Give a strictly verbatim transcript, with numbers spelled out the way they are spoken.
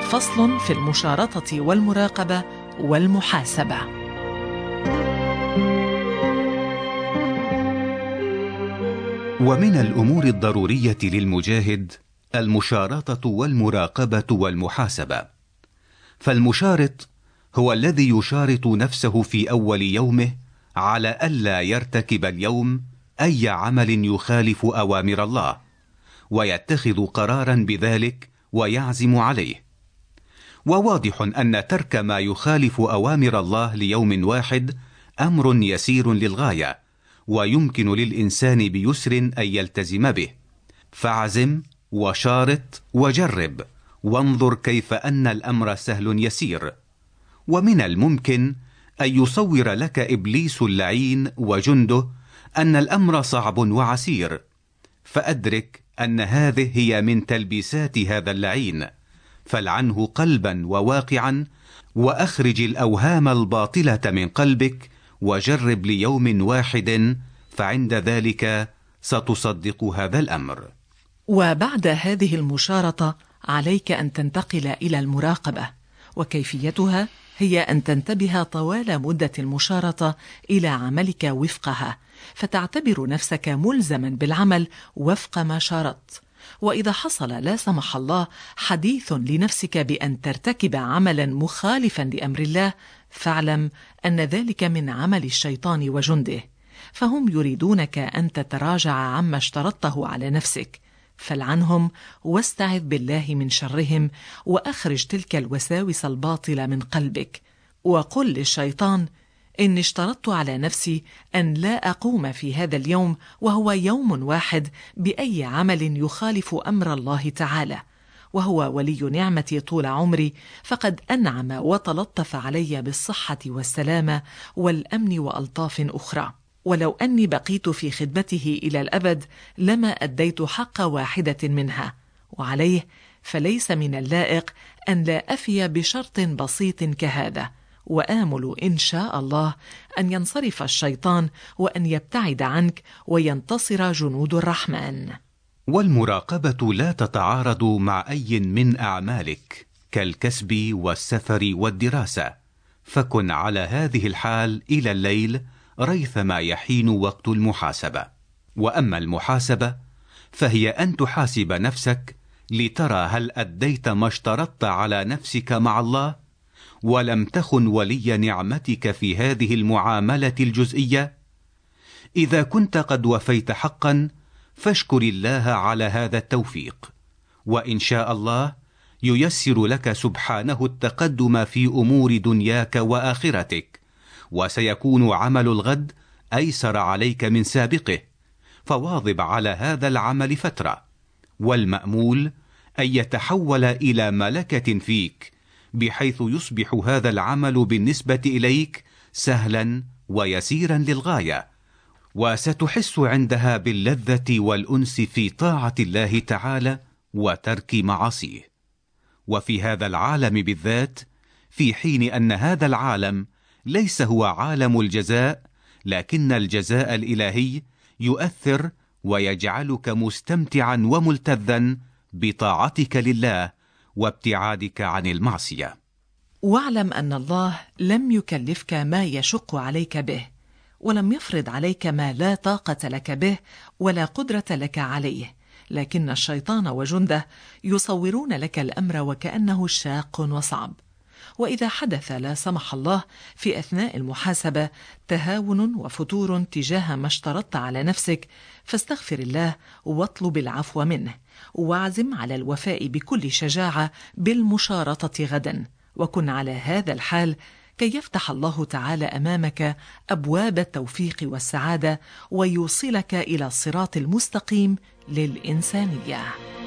فصل في المشارطة والمراقبة والمحاسبة. ومن الأمور الضرورية للمجاهد المشارطة والمراقبة والمحاسبة. فالمشارط هو الذي يشارط نفسه في أول يومه على ألا يرتكب اليوم أي عمل يخالف أوامر الله، ويتخذ قرارا بذلك ويعزم عليه. وواضح أن ترك ما يخالف أوامر الله ليوم واحد أمر يسير للغاية، ويمكن للإنسان بيسر أن يلتزم به. فعزم وشارط وجرب وانظر كيف أن الأمر سهل يسير. ومن الممكن أن يصور لك إبليس اللعين وجنده أن الأمر صعب وعسير، فأدرك أن هذه هي من تلبيسات هذا اللعين، فالعنه قلبا وواقعا، وأخرج الأوهام الباطلة من قلبك وجرب ليوم واحد، فعند ذلك ستصدق هذا الأمر. وبعد هذه المشارطة عليك أن تنتقل إلى المراقبة، وكيفيتها هي أن تنتبه طوال مدة المشارطة إلى عملك وفقها، فتعتبر نفسك ملزما بالعمل وفق ما شارطت. وإذا حصل لا سمح الله حديث لنفسك بأن ترتكب عملا مخالفا لأمر الله، فاعلم أن ذلك من عمل الشيطان وجنده، فهم يريدونك أن تتراجع عما اشترطته على نفسك. فالعنهم واستعذ بالله من شرهم، وأخرج تلك الوساوس الباطلة من قلبك، وقل للشيطان: إني اشترطت على نفسي أن لا أقوم في هذا اليوم، وهو يوم واحد، بأي عمل يخالف أمر الله تعالى، وهو ولي نعمتي طول عمري، فقد أنعم وتلطف علي بالصحة والسلامة والأمن وألطاف أخرى، ولو أني بقيت في خدمته إلى الأبد لما أديت حق واحدة منها، وعليه فليس من اللائق أن لا أفي بشرط بسيط كهذا. وآمل إن شاء الله أن ينصرف الشيطان وأن يبتعد عنك وينتصر جنود الرحمن. والمراقبة لا تتعارض مع أي من أعمالك كالكسب والسفر والدراسة، فكن على هذه الحال إلى الليل ريثما يحين وقت المحاسبة. وأما المحاسبة فهي أن تحاسب نفسك لترى هل أديت ما اشترطت على نفسك مع الله، ولم تخن ولي نعمتك في هذه المعاملة الجزئية. إذا كنت قد وفيت حقا فاشكر الله على هذا التوفيق، وإن شاء الله ييسر لك سبحانه التقدم في أمور دنياك وآخرتك، وسيكون عمل الغد أيسر عليك من سابقه، فواظب على هذا العمل فترة. والمأمول أن يتحول إلى ملكة فيك، بحيث يصبح هذا العمل بالنسبة إليك سهلا ويسيرا للغاية، وستحس عندها باللذة والأنس في طاعة الله تعالى وترك معاصيه. وفي هذا العالم بالذات، في حين أن هذا العالم ليس هو عالم الجزاء، لكن الجزاء الإلهي يؤثر ويجعلك مستمتعا وملتذا بطاعتك لله وابتعادك عن المعصية. واعلم أن الله لم يكلفك ما يشق عليك به، ولم يفرض عليك ما لا طاقة لك به ولا قدرة لك عليه، لكن الشيطان وجنده يصورون لك الأمر وكأنه شاق وصعب. وإذا حدث لا سمح الله في أثناء المحاسبة تهاون وفتور تجاه ما اشترطت على نفسك، فاستغفر الله واطلب العفو منه، واعزم على الوفاء بكل شجاعة بالمشارطة غدا، وكن على هذا الحال كي يفتح الله تعالى أمامك أبواب التوفيق والسعادة، ويوصلك إلى الصراط المستقيم للإنسانية.